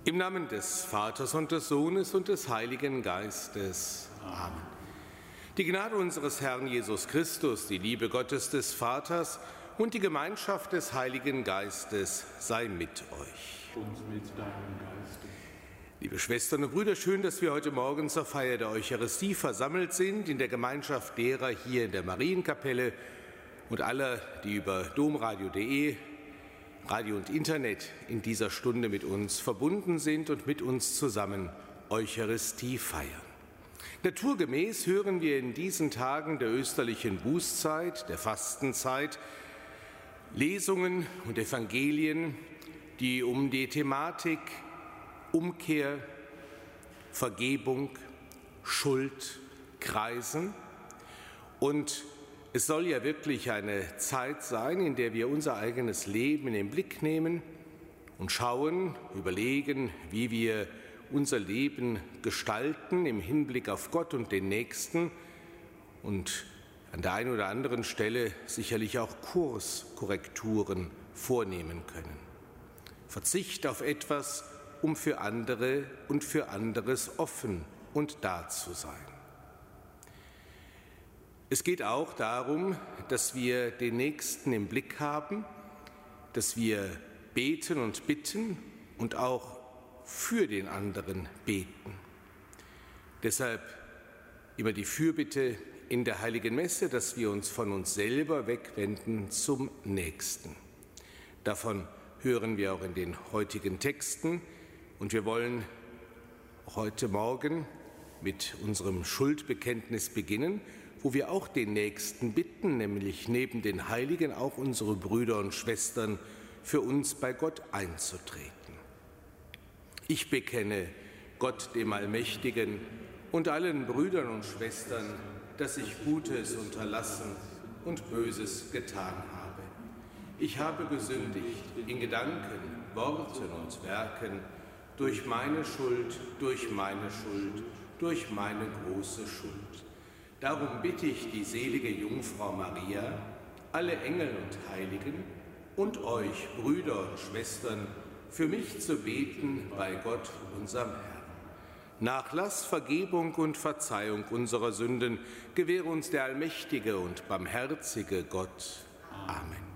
Im Namen des Vaters und des Sohnes und des Heiligen Geistes. Amen. Die Gnade unseres Herrn Jesus Christus, die Liebe Gottes des Vaters und die Gemeinschaft des Heiligen Geistes sei mit euch. Und mit deinem Geiste. Liebe Schwestern und Brüder, schön, dass wir heute Morgen zur Feier der Eucharistie versammelt sind, in der Gemeinschaft derer hier in der Marienkapelle und aller, die über domradio.de, Radio und Internet in dieser Stunde mit uns verbunden sind und mit uns zusammen Eucharistie feiern. Naturgemäß hören wir in diesen Tagen der österlichen Bußzeit, der Fastenzeit, Lesungen und Evangelien, die um die Thematik Umkehr, Vergebung, Schuld kreisen. Und es soll ja wirklich eine Zeit sein, in der wir unser eigenes Leben in den Blick nehmen und schauen, überlegen, wie wir unser Leben gestalten im Hinblick auf Gott und den Nächsten und an der einen oder anderen Stelle sicherlich auch Kurskorrekturen vornehmen können. Verzicht auf etwas, um für andere und für anderes offen und da zu sein. Es geht auch darum, dass wir den Nächsten im Blick haben, dass wir beten und bitten und auch für den anderen beten. Deshalb immer die Fürbitte in der Heiligen Messe, dass wir uns von uns selber wegwenden zum Nächsten. Davon hören wir auch in den heutigen Texten und wir wollen heute Morgen mit unserem Schuldbekenntnis beginnen, wo wir auch den Nächsten bitten, nämlich neben den Heiligen auch unsere Brüder und Schwestern für uns bei Gott einzutreten. Ich bekenne Gott dem Allmächtigen und allen Brüdern und Schwestern, dass ich Gutes unterlassen und Böses getan habe. Ich habe gesündigt in Gedanken, Worten und Werken, durch meine Schuld, durch meine große Schuld. Darum bitte ich die selige Jungfrau Maria, alle Engel und Heiligen und euch, Brüder und Schwestern, für mich zu beten bei Gott, unserem Herrn. Nachlass, Vergebung und Verzeihung unserer Sünden gewähre uns der allmächtige und barmherzige Gott. Amen.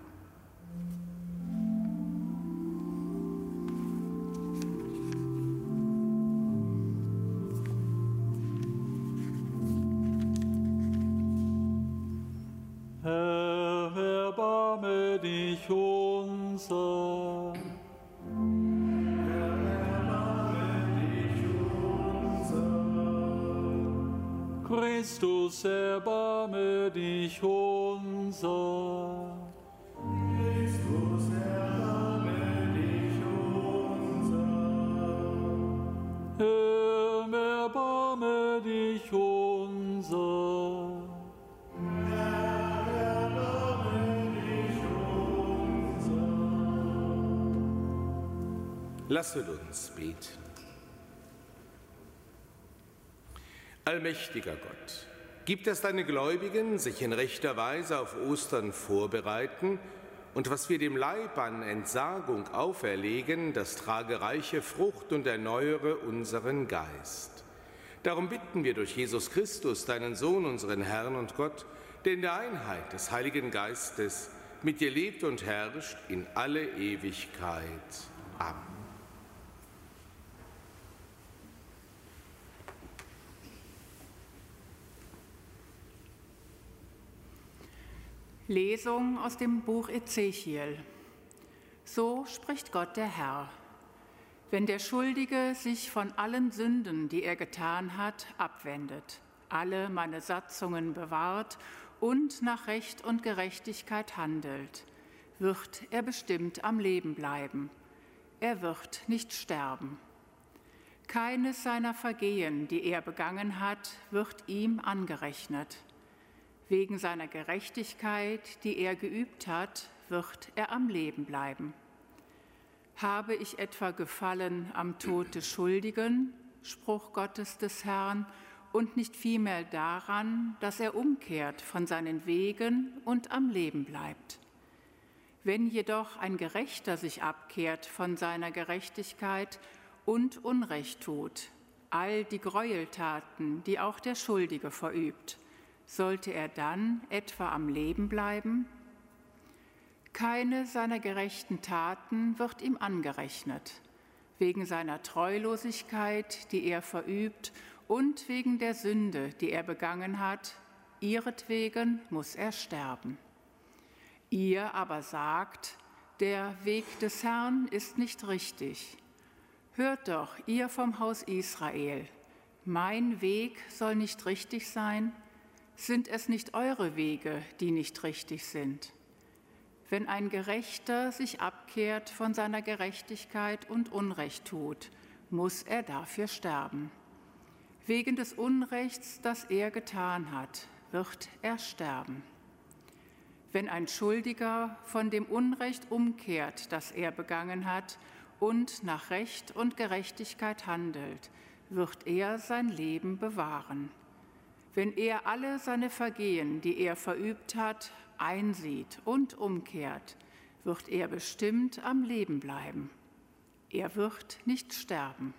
Herr, erbarme dich unser. Christus, erbarme dich unser. Christus, erbarme dich unser. Herr, erbarme dich unser. Herr, erbarme dich unser. Lasset uns beten. Allmächtiger Gott, gib, dass deine Gläubigen sich in rechter Weise auf Ostern vorbereiten und was wir dem Leib an Entsagung auferlegen, das trage reiche Frucht und erneuere unseren Geist. Darum bitten wir durch Jesus Christus, deinen Sohn, unseren Herrn und Gott, der in der Einheit des Heiligen Geistes mit dir lebt und herrscht in alle Ewigkeit. Amen. Lesung aus dem Buch Ezechiel. So spricht Gott der Herr. Wenn der Schuldige sich von allen Sünden, die er getan hat, abwendet, alle meine Satzungen bewahrt und nach Recht und Gerechtigkeit handelt, wird er bestimmt am Leben bleiben. Er wird nicht sterben. Keines seiner Vergehen, die er begangen hat, wird ihm angerechnet. Wegen seiner Gerechtigkeit, die er geübt hat, wird er am Leben bleiben. Habe ich etwa Gefallen am Tod des Schuldigen, Spruch Gottes des Herrn, und nicht vielmehr daran, dass er umkehrt von seinen Wegen und am Leben bleibt? Wenn jedoch ein Gerechter sich abkehrt von seiner Gerechtigkeit und Unrecht tut, all die Gräueltaten, die auch der Schuldige verübt, sollte er dann etwa am Leben bleiben? Keine seiner gerechten Taten wird ihm angerechnet, wegen seiner Treulosigkeit, die er verübt, und wegen der Sünde, die er begangen hat, ihretwegen muss er sterben. Ihr aber sagt, der Weg des Herrn ist nicht richtig. Hört doch, ihr vom Haus Israel, mein Weg soll nicht richtig sein? Sind es nicht eure Wege, die nicht richtig sind? Wenn ein Gerechter sich abkehrt von seiner Gerechtigkeit und Unrecht tut, muss er dafür sterben. Wegen des Unrechts, das er getan hat, wird er sterben. Wenn ein Schuldiger von dem Unrecht umkehrt, das er begangen hat, und nach Recht und Gerechtigkeit handelt, wird er sein Leben bewahren. Wenn er alle seine Vergehen, die er verübt hat, einsieht und umkehrt, wird er bestimmt am Leben bleiben. Er wird nicht sterben.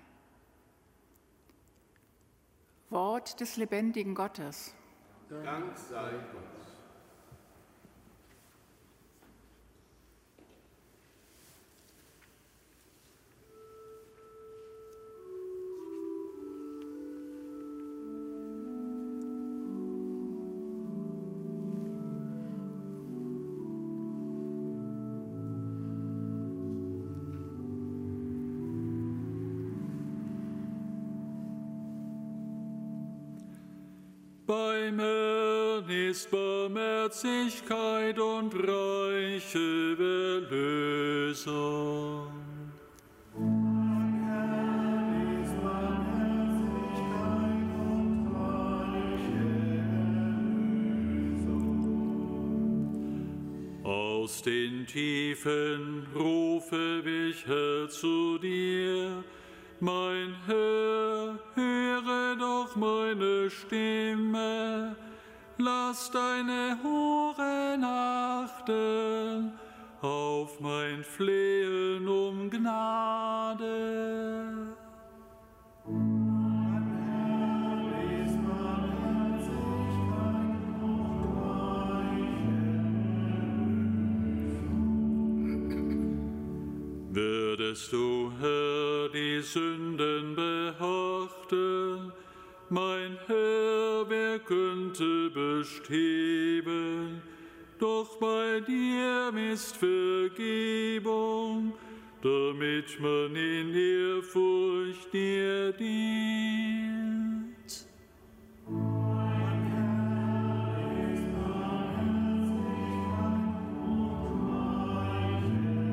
Wort des lebendigen Gottes. Dank sei Gott. Beim Herrn ist Barmherzigkeit und reiche Erlösung. Beim Herrn ist Barmherzigkeit und reiche Erlösung. Aus den Tiefen rufe ich zu dir, mein Herr, höre doch meine Stimme, lass deine Ohren achten auf mein Flehen um Gnade. Beim Herrn ist Barmherzigkeit und reiche Erlösung. Würdest du, Herr, die Sünden beachten, mein Herr, wer könnte bestehen? Doch bei dir ist Vergebung, damit man in Ehrfurcht dir dient. Beim Herrn ist Barmherzigkeit und reiche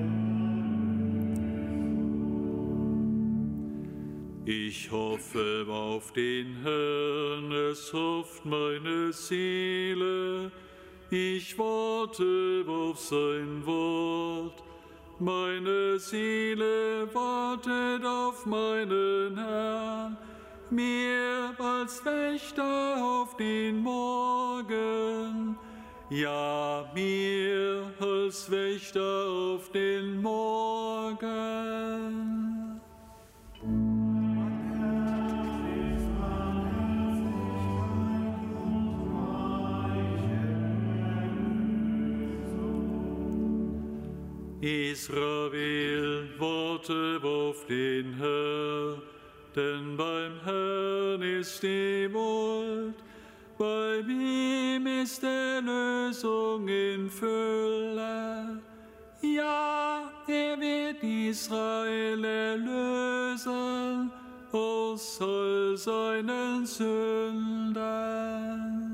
Erlösung. Ich hoffe auf den Herrn, es hofft meine Seele. Ich warte auf sein Wort. Meine Seele wartet auf meinen Herrn, mehr als Wächter auf den Morgen. Ja, mehr als Wächter auf den Morgen. Israel, warte auf den Herrn, denn beim Herrn ist die Wohl, bei ihm ist Erlösung in Fülle. Ja, er wird Israel erlösen aus all seinen Sünden.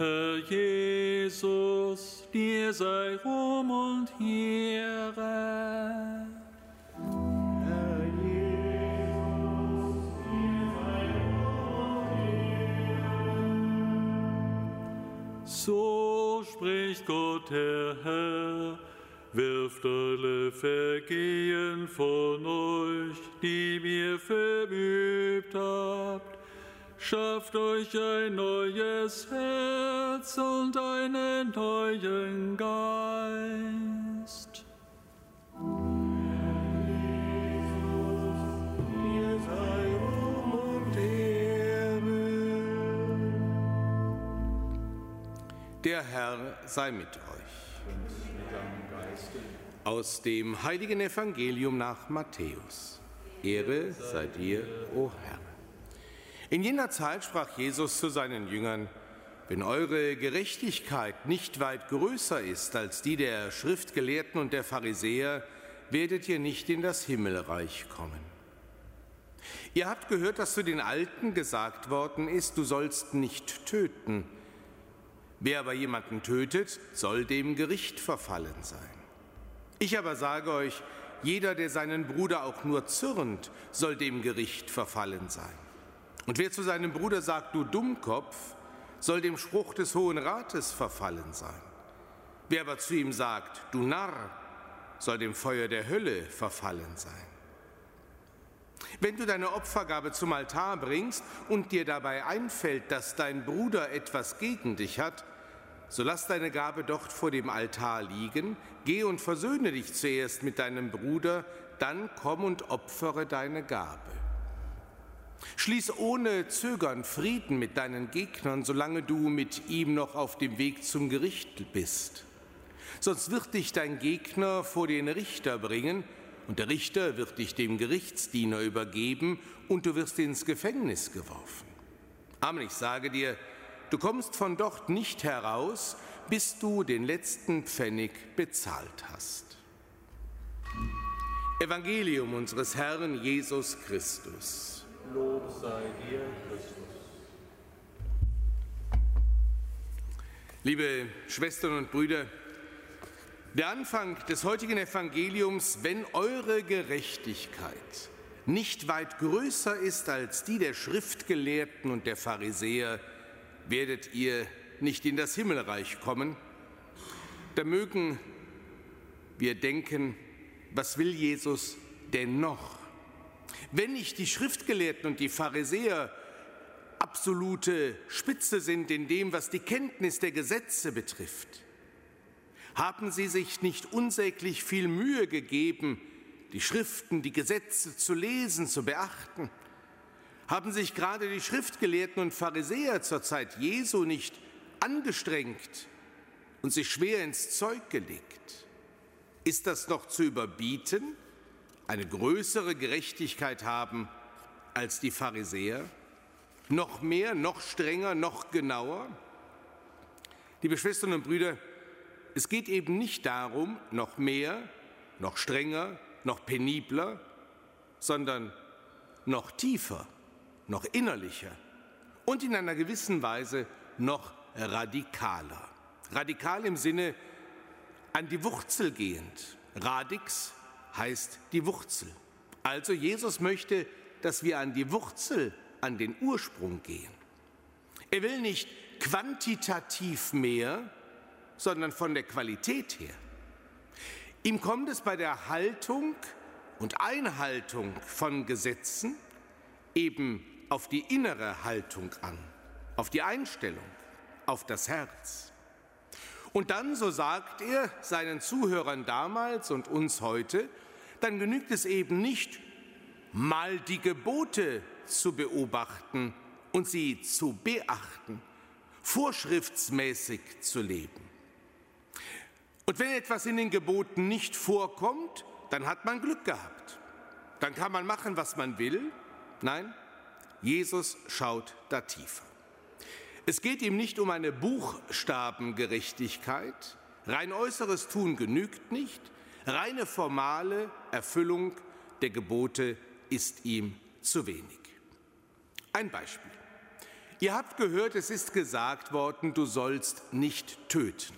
Herr Jesus, dir sei Ruhm und Ehre. Herr Jesus, dir sei Ruhm und Ehre. So spricht Gott, der Herr, wirft alle Vergehen von euch, die ihr verübt habt. Schafft euch ein neues Herz und einen neuen Geist. Dir sei Ruhm und Ehre. Der Herr sei mit euch. Aus dem heiligen Evangelium nach Matthäus. Ehre sei dir, o Herr. In jener Zeit sprach Jesus zu seinen Jüngern: Wenn eure Gerechtigkeit nicht weit größer ist als die der Schriftgelehrten und der Pharisäer, werdet ihr nicht in das Himmelreich kommen. Ihr habt gehört, dass zu den Alten gesagt worden ist, du sollst nicht töten. Wer aber jemanden tötet, soll dem Gericht verfallen sein. Ich aber sage euch, jeder, der seinen Bruder auch nur zürnt, soll dem Gericht verfallen sein. Und wer zu seinem Bruder sagt, du Dummkopf, soll dem Spruch des Hohen Rates verfallen sein. Wer aber zu ihm sagt, du Narr, soll dem Feuer der Hölle verfallen sein. Wenn du deine Opfergabe zum Altar bringst und dir dabei einfällt, dass dein Bruder etwas gegen dich hat, so lass deine Gabe dort vor dem Altar liegen, geh und versöhne dich zuerst mit deinem Bruder, dann komm und opfere deine Gabe. Schließ ohne Zögern Frieden mit deinen Gegnern, solange du mit ihm noch auf dem Weg zum Gericht bist. Sonst wird dich dein Gegner vor den Richter bringen, und der Richter wird dich dem Gerichtsdiener übergeben, und du wirst ins Gefängnis geworfen. Amen, ich sage dir, du kommst von dort nicht heraus, bis du den letzten Pfennig bezahlt hast. Evangelium unseres Herrn Jesus Christus. Lob sei dir, Christus. Liebe Schwestern und Brüder, der Anfang des heutigen Evangeliums: Wenn eure Gerechtigkeit nicht weit größer ist als die der Schriftgelehrten und der Pharisäer, werdet ihr nicht in das Himmelreich kommen. Da mögen wir denken, was will Jesus denn noch? Wenn nicht die Schriftgelehrten und die Pharisäer absolute Spitze sind in dem, was die Kenntnis der Gesetze betrifft, haben sie sich nicht unsäglich viel Mühe gegeben, die Schriften, die Gesetze zu lesen, zu beachten? Haben sich gerade die Schriftgelehrten und Pharisäer zur Zeit Jesu nicht angestrengt und sich schwer ins Zeug gelegt? Ist das noch zu überbieten, eine größere Gerechtigkeit haben als die Pharisäer? Noch mehr, noch strenger, noch genauer? Liebe Schwestern und Brüder, es geht eben nicht darum, noch mehr, noch strenger, noch penibler, sondern noch tiefer, noch innerlicher und in einer gewissen Weise noch radikaler. Radikal im Sinne an die Wurzel gehend. Radix heißt die Wurzel. Also Jesus möchte, dass wir an die Wurzel, an den Ursprung gehen. Er will nicht quantitativ mehr, sondern von der Qualität her. Ihm kommt es bei der Haltung und Einhaltung von Gesetzen eben auf die innere Haltung an, auf die Einstellung, auf das Herz. Und dann, so sagt er seinen Zuhörern damals und uns heute, dann genügt es eben nicht, mal die Gebote zu beobachten und sie zu beachten, vorschriftsmäßig zu leben. Und wenn etwas in den Geboten nicht vorkommt, dann hat man Glück gehabt. Dann kann man machen, was man will. Nein, Jesus schaut da tiefer. Es geht ihm nicht um eine Buchstabengerechtigkeit. Rein äußeres Tun genügt nicht. Reine formale Erfüllung der Gebote ist ihm zu wenig. Ein Beispiel. Ihr habt gehört, es ist gesagt worden, du sollst nicht töten.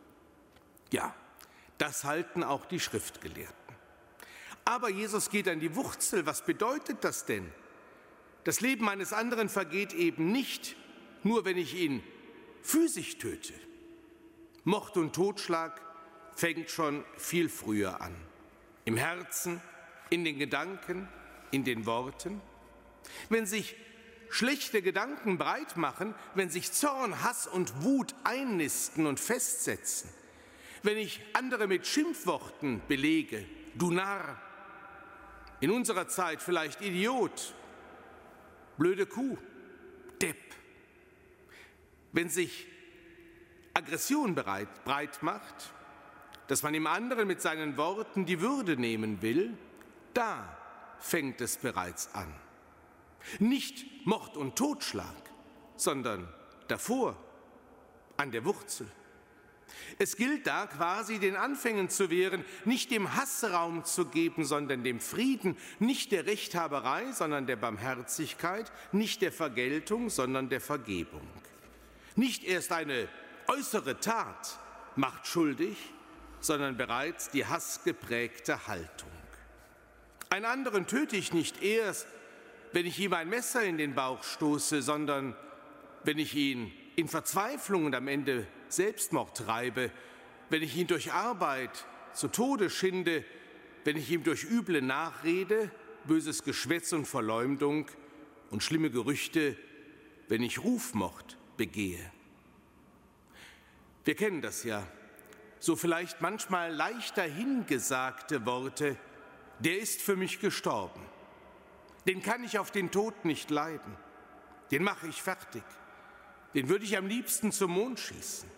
Ja, das halten auch die Schriftgelehrten. Aber Jesus geht an die Wurzel. Was bedeutet das denn? Das Leben eines anderen vergeht eben nicht, nur wenn ich ihn physisch töte. Mord und Totschlag fängt schon viel früher an. Im Herzen, in den Gedanken, in den Worten. Wenn sich schlechte Gedanken breit machen, wenn sich Zorn, Hass und Wut einnisten und festsetzen, wenn ich andere mit Schimpfworten belege, du Narr, in unserer Zeit vielleicht Idiot, blöde Kuh, Depp. Wenn sich Aggression breit macht, dass man dem anderen mit seinen Worten die Würde nehmen will, da fängt es bereits an. Nicht Mord und Totschlag, sondern davor, an der Wurzel. Es gilt da quasi den Anfängen zu wehren, nicht dem Hass Raum zu geben, sondern dem Frieden, nicht der Rechthaberei, sondern der Barmherzigkeit, nicht der Vergeltung, sondern der Vergebung. Nicht erst eine äußere Tat macht schuldig, sondern bereits die hassgeprägte Haltung. Einen anderen töte ich nicht erst, wenn ich ihm ein Messer in den Bauch stoße, sondern wenn ich ihn in Verzweiflung und am Ende Selbstmord treibe, wenn ich ihn durch Arbeit zu Tode schinde, wenn ich ihm durch üble Nachrede, böses Geschwätz und Verleumdung und schlimme Gerüchte, wenn ich Rufmord begehe. Wir kennen das ja, so vielleicht manchmal leicht dahingesagte Worte, der ist für mich gestorben, den kann ich auf den Tod nicht leiden, den mache ich fertig, den würde ich am liebsten zum Mond schießen.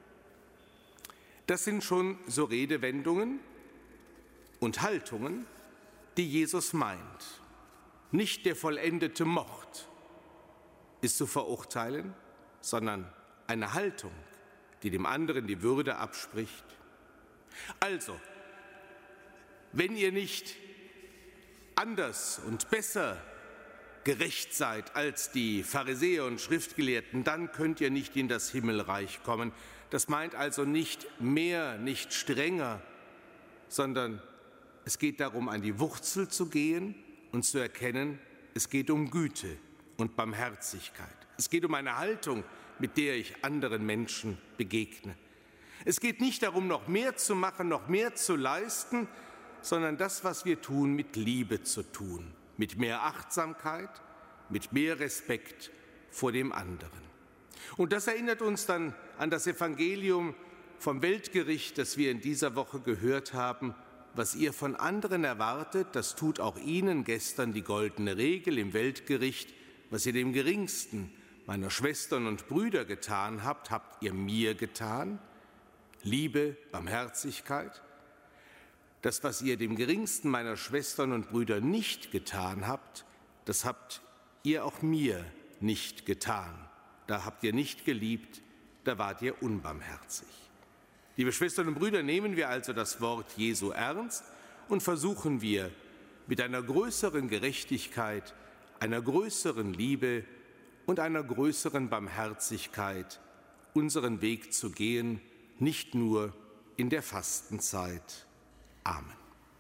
Das sind schon so Redewendungen und Haltungen, die Jesus meint. Nicht der vollendete Mord ist zu verurteilen, sondern eine Haltung, die dem anderen die Würde abspricht. Also, wenn ihr nicht anders und besser gerecht seid als die Pharisäer und Schriftgelehrten, dann könnt ihr nicht in das Himmelreich kommen. Das meint also nicht mehr, nicht strenger, sondern es geht darum, an die Wurzel zu gehen und zu erkennen, es geht um Güte und Barmherzigkeit. Es geht um eine Haltung, mit der ich anderen Menschen begegne. Es geht nicht darum, noch mehr zu machen, noch mehr zu leisten, sondern das, was wir tun, mit Liebe zu tun, mit mehr Achtsamkeit, mit mehr Respekt vor dem anderen. Und das erinnert uns dann an das Evangelium vom Weltgericht, das wir in dieser Woche gehört haben. Was ihr von anderen erwartet, das tut auch ihnen gestern die goldene Regel im Weltgericht. Was ihr dem Geringsten meiner Schwestern und Brüder getan habt, habt ihr mir getan. Liebe, Barmherzigkeit. Das, was ihr dem Geringsten meiner Schwestern und Brüder nicht getan habt, das habt ihr auch mir nicht getan. Da habt ihr nicht geliebt, da wart ihr unbarmherzig. Liebe Schwestern und Brüder, nehmen wir also das Wort Jesu ernst und versuchen wir mit einer größeren Gerechtigkeit, einer größeren Liebe und einer größeren Barmherzigkeit unseren Weg zu gehen, nicht nur in der Fastenzeit. Amen.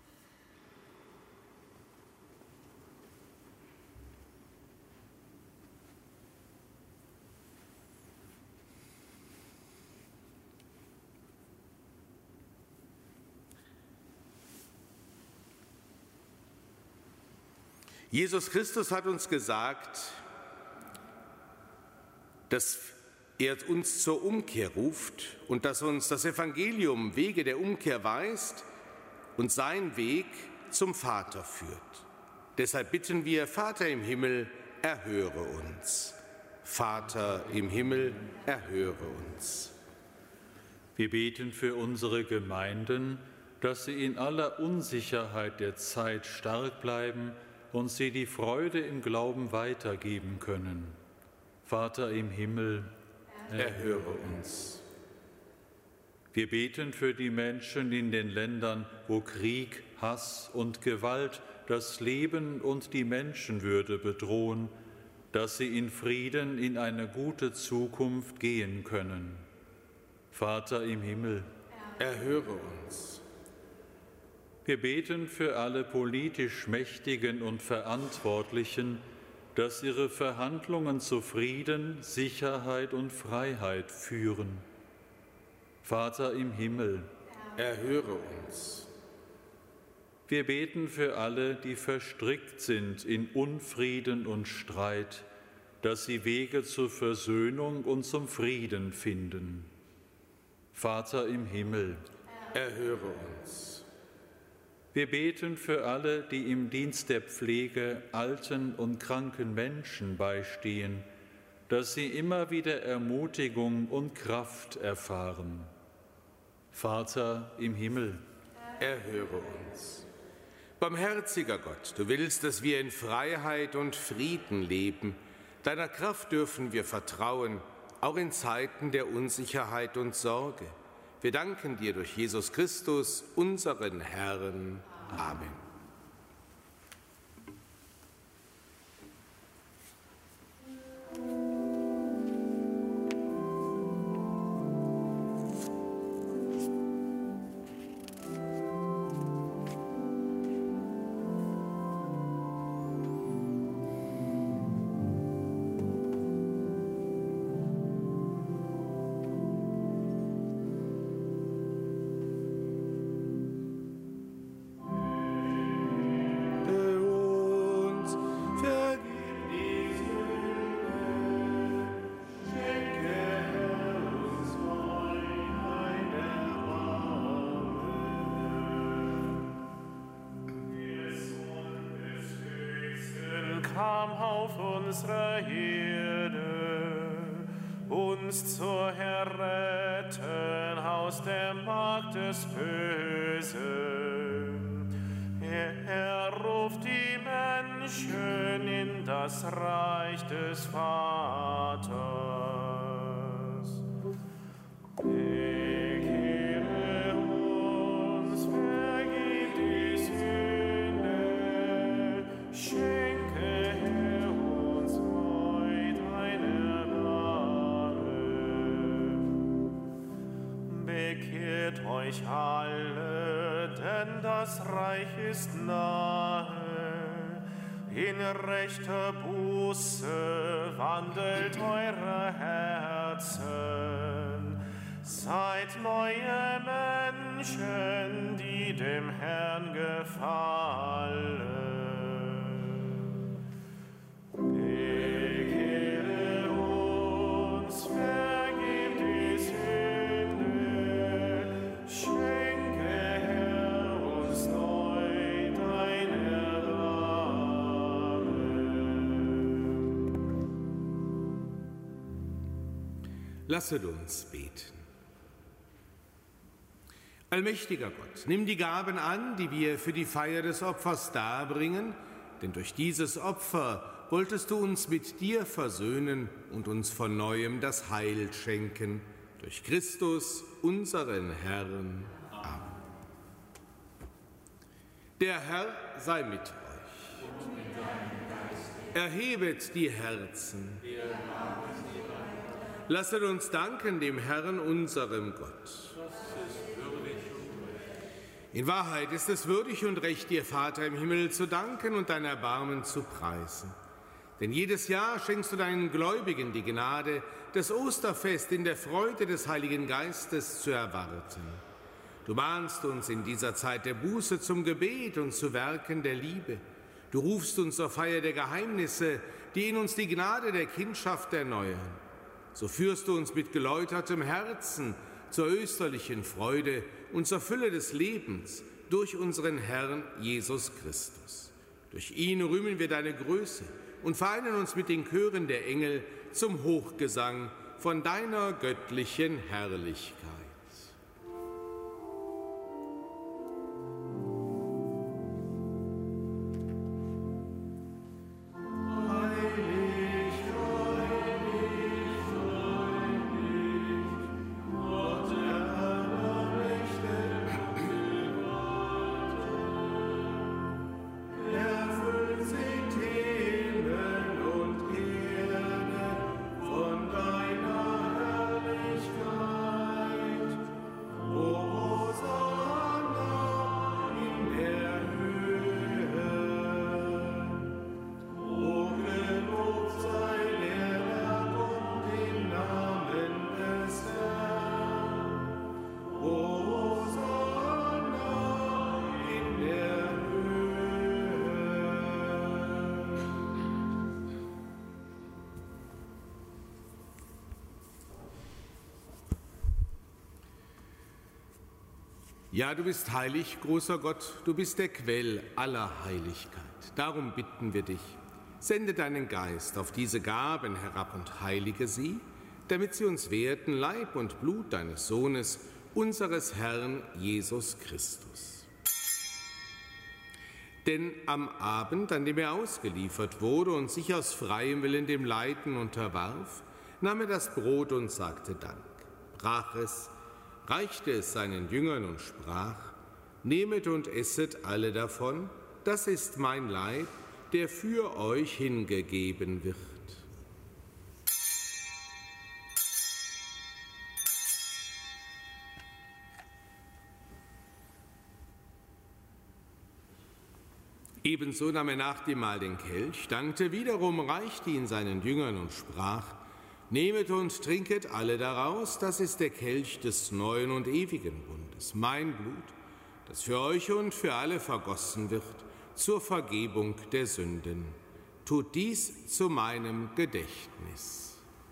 Jesus Christus hat uns gesagt, dass er uns zur Umkehr ruft und dass uns das Evangelium Wege der Umkehr weist und sein Weg zum Vater führt. Deshalb bitten wir, Vater im Himmel, erhöre uns. Vater im Himmel, erhöre uns. Wir beten für unsere Gemeinden, dass sie in aller Unsicherheit der Zeit stark bleiben und sie die Freude im Glauben weitergeben können. Vater im Himmel, erhöre uns. Wir beten für die Menschen in den Ländern, wo Krieg, Hass und Gewalt das Leben und die Menschenwürde bedrohen, dass sie in Frieden in eine gute Zukunft gehen können. Vater im Himmel, erhöre uns. wir beten für alle politisch Mächtigen und Verantwortlichen, dass ihre Verhandlungen zu Frieden, Sicherheit und Freiheit führen. Vater im Himmel, Erhöre uns. wir beten für alle, die verstrickt sind in Unfrieden und Streit, dass sie Wege zur Versöhnung und zum Frieden finden. Vater im Himmel, Erhöre uns. wir beten für alle, die im Dienst der Pflege alten und kranken Menschen beistehen, dass sie immer wieder Ermutigung und Kraft erfahren. Vater im Himmel, Erhöre uns. Barmherziger Gott, du willst, dass wir in Freiheit und Frieden leben. Deiner Kraft dürfen wir vertrauen, auch in Zeiten der Unsicherheit und Sorge. Wir danken dir durch Jesus Christus, unseren Herrn. Amen. Kam auf unsere Erde, uns zu erretten aus der Macht des Bösen. Er ruft die Menschen in das Reich des Vaters. Bekehre uns, vergib die Sünde, schenke Herr uns neu dein Erbarmen. Bekehrt euch alle, denn das Reich ist nahe. In rechter Buße wandelt eure Herzen. Seid neue Menschen, die dem Herrn gefallen. Bekehre uns, vergib die Sünde, schenke Herr uns neu dein Erbarmen. Lasset uns beten. Allmächtiger Gott, nimm die Gaben an, die wir für die Feier des Opfers darbringen, denn durch dieses Opfer wolltest du uns mit dir versöhnen und uns von Neuem das Heil schenken. Durch Christus, unseren Herrn. Amen. Der Herr sei mit euch. Erhebet die Herzen. Lasset uns danken dem Herrn, unserem Gott. In Wahrheit ist es würdig und recht, dir, Vater im Himmel, zu danken und dein Erbarmen zu preisen. Denn jedes Jahr schenkst du deinen Gläubigen die Gnade, das Osterfest in der Freude des Heiligen Geistes zu erwarten. Du mahnst uns in dieser Zeit der Buße zum Gebet und zu Werken der Liebe. Du rufst uns zur Feier der Geheimnisse, die in uns die Gnade der Kindschaft erneuern. So führst du uns mit geläutertem Herzen zur österlichen Freude und zur Fülle des Lebens durch unseren Herrn Jesus Christus. Durch ihn rühmen wir deine Größe und vereinen uns mit den Chören der Engel zum Hochgesang von deiner göttlichen Herrlichkeit. Erfüllt sind Himmel und Erde. Ja, du bist heilig, großer Gott, du bist der Quell aller Heiligkeit. Darum bitten wir dich, sende deinen Geist auf diese Gaben herab und heilige sie, damit sie uns werden, Leib und Blut deines Sohnes, unseres Herrn Jesus Christus. Denn am Abend, an dem er ausgeliefert wurde und sich aus freiem Willen dem Leiden unterwarf, nahm er das Brot und sagte Dank, brach es, reichte es seinen Jüngern und sprach: Nehmet und esset alle davon, das ist mein Leib, der für euch hingegeben wird. Ebenso nahm er nach dem Mahl den Kelch, dankte wiederum, reichte ihn seinen Jüngern und sprach: Nehmet und trinket alle daraus, das ist der Kelch des neuen und ewigen Bundes, mein Blut, das für euch und für alle vergossen wird, zur Vergebung der Sünden. Tut dies zu meinem Gedächtnis.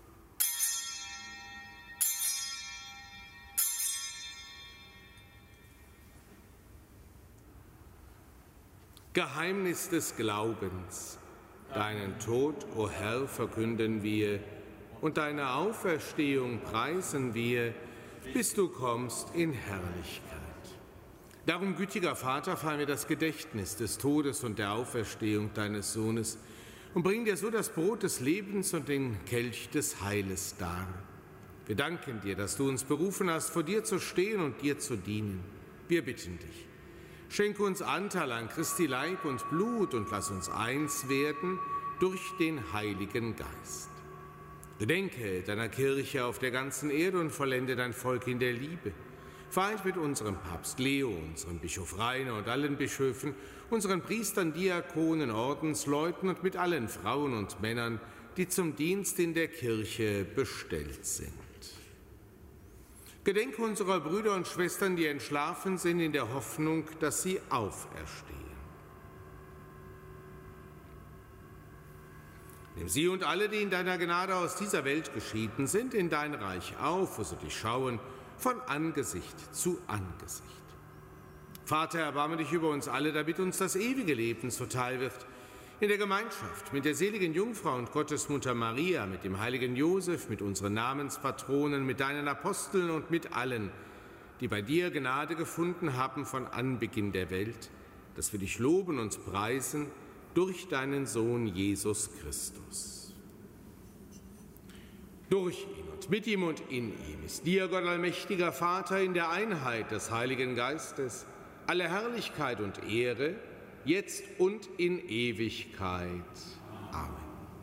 Geheimnis des Glaubens. Deinen Tod, o Herr, verkünden wir, und deine Auferstehung preisen wir, bis du kommst in Herrlichkeit. Darum, gütiger Vater, feiern wir das Gedächtnis des Todes und der Auferstehung deines Sohnes und bringen dir so das Brot des Lebens und den Kelch des Heiles dar. Wir danken dir, dass du uns berufen hast, vor dir zu stehen und dir zu dienen. Wir bitten dich, schenke uns Anteil an Christi Leib und Blut und lass uns eins werden durch den Heiligen Geist. Gedenke deiner Kirche auf der ganzen Erde und vollende dein Volk in der Liebe. Vereint mit unserem Papst Leo, unserem Bischof Rainer und allen Bischöfen, unseren Priestern, Diakonen, Ordensleuten und mit allen Frauen und Männern, die zum Dienst in der Kirche bestellt sind. Gedenke unserer Brüder und Schwestern, die entschlafen sind, in der Hoffnung, dass sie auferstehen. Nimm sie und alle, die in deiner Gnade aus dieser Welt geschieden sind, in dein Reich auf, wo sie dich schauen, von Angesicht zu Angesicht. Vater, erbarme dich über uns alle, damit uns das ewige Leben zuteil wird, in der Gemeinschaft mit der seligen Jungfrau und Gottesmutter Maria, mit dem heiligen Josef, mit unseren Namenspatronen, mit deinen Aposteln und mit allen, die bei dir Gnade gefunden haben von Anbeginn der Welt, dass wir dich loben und preisen durch deinen Sohn Jesus Christus. Durch ihn und mit ihm und in ihm ist dir, Gott allmächtiger Vater, in der Einheit des Heiligen Geistes, alle Herrlichkeit und Ehre, jetzt und in Ewigkeit. Amen.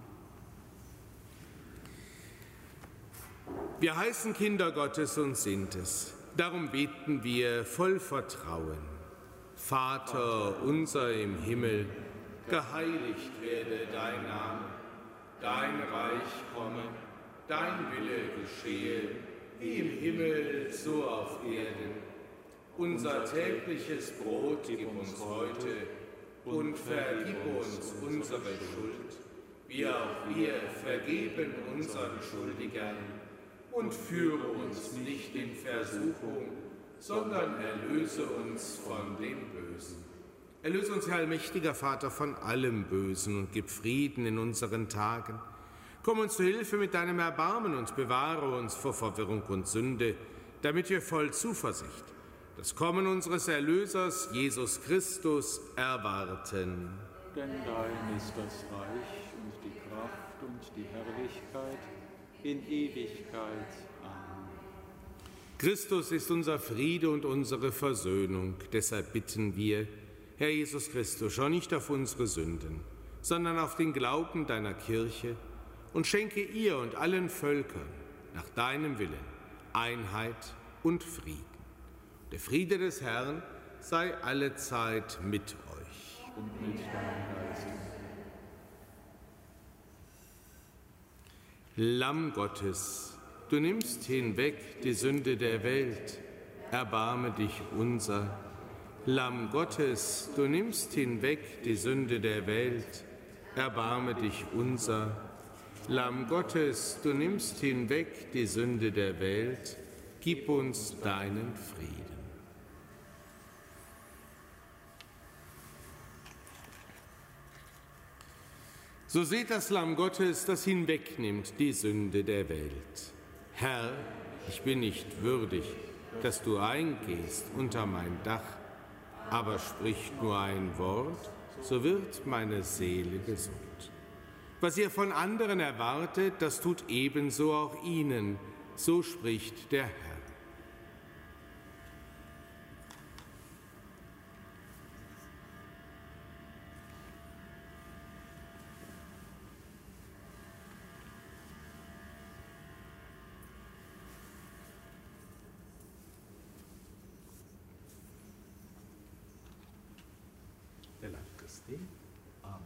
Wir heißen Kinder Gottes und sind es. Darum beten wir voll Vertrauen. Vater unser im Himmel, geheiligt werde dein Name, dein Reich komme, dein Wille geschehe, wie im Himmel, so auf Erden. Unser tägliches Brot gib uns heute und vergib uns unsere Schuld, wie auch wir vergeben unseren Schuldigern. Und führe uns nicht in Versuchung, sondern erlöse uns von dem Bösen. Erlöse uns, Herr allmächtiger Vater, von allem Bösen und gib Frieden in unseren Tagen. Komm uns zu Hilfe mit deinem Erbarmen und bewahre uns vor Verwirrung und Sünde, damit wir voll Zuversicht das Kommen unseres Erlösers, Jesus Christus, erwarten. Denn dein ist das Reich und die Kraft und die Herrlichkeit in Ewigkeit. Amen. Christus ist unser Friede und unsere Versöhnung. Deshalb bitten wir, Herr Jesus Christus, schau nicht auf unsere Sünden, sondern auf den Glauben deiner Kirche und schenke ihr und allen Völkern nach deinem Willen Einheit und Frieden. Der Friede des Herrn sei allezeit mit euch. Und mit deinem Geist. Lamm Gottes, du nimmst hinweg die Sünde der Welt, erbarme dich unser. Lamm Gottes, du nimmst hinweg die Sünde der Welt, erbarme dich unser. Lamm Gottes, du nimmst hinweg die Sünde der Welt, gib uns deinen Frieden. So seht das Lamm Gottes, das hinwegnimmt die Sünde der Welt. Herr, ich bin nicht würdig, dass du eingehst unter mein Dach, aber sprich nur ein Wort, so wird meine Seele gesund. Was ihr von anderen erwartet, das tut ebenso auch ihnen, so spricht der Herr. Der Leib Christi. Amen.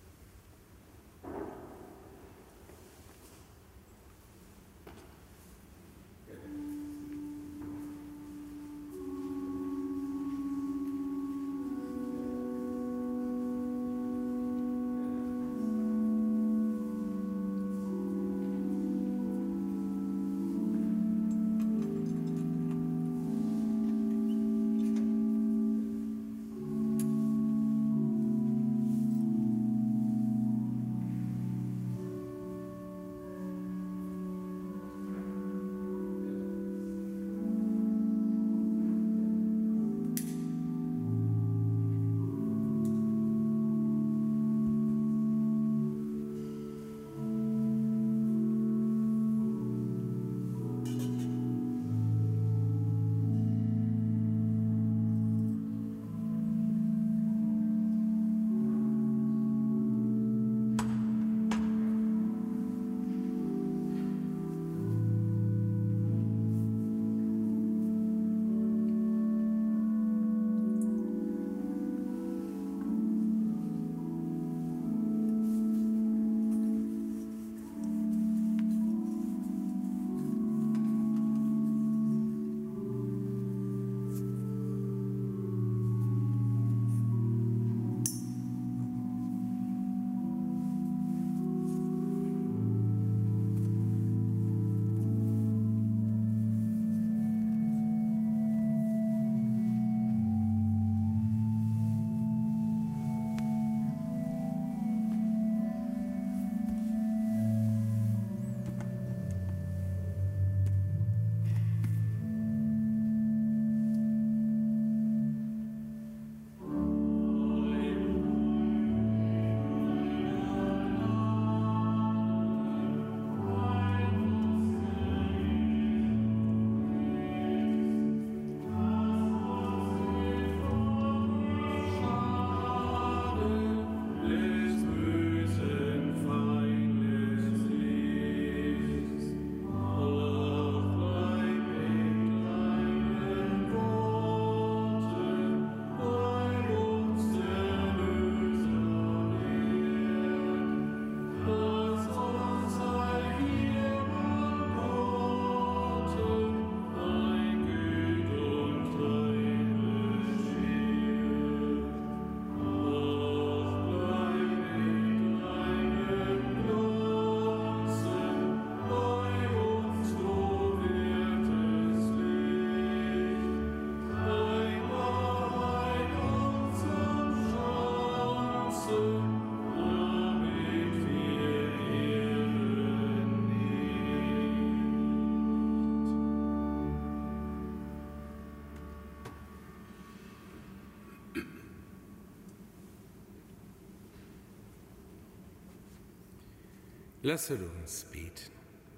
Lasset uns beten.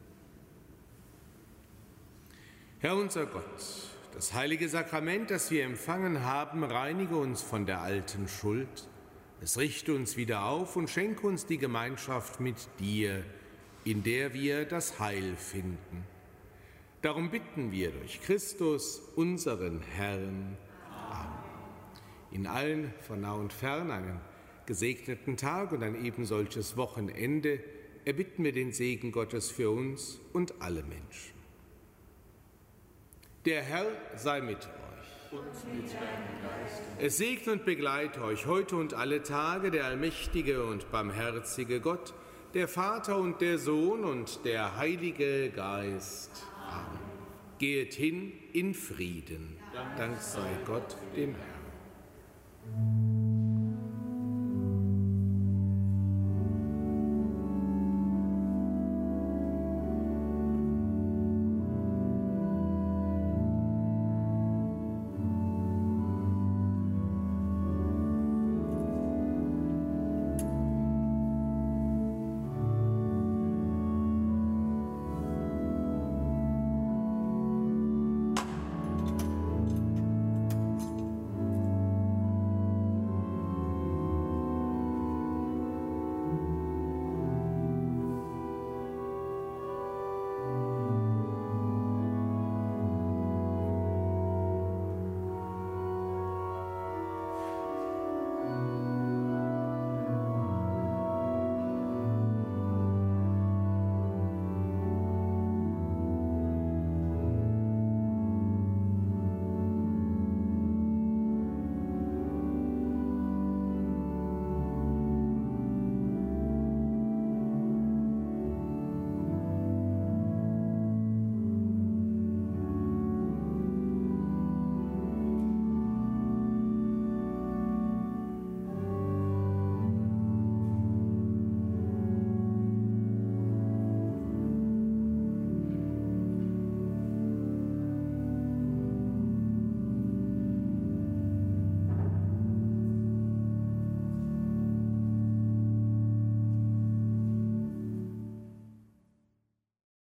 Herr unser Gott, das heilige Sakrament, das wir empfangen haben, reinige uns von der alten Schuld. Es richte uns wieder auf und schenke uns die Gemeinschaft mit dir, in der wir das Heil finden. Darum bitten wir durch Christus, unseren Herrn. Amen. In allen von nah und fern einen gesegneten Tag und ein ebensolches Wochenende erbitten wir den Segen Gottes für uns und alle Menschen. Der Herr sei mit euch. Und mit deinem Geist. Es segne und begleite euch heute und alle Tage der allmächtige und barmherzige Gott, der Vater und der Sohn und der Heilige Geist. Amen. Geht hin in Frieden. Dank sei Gott dem Herrn.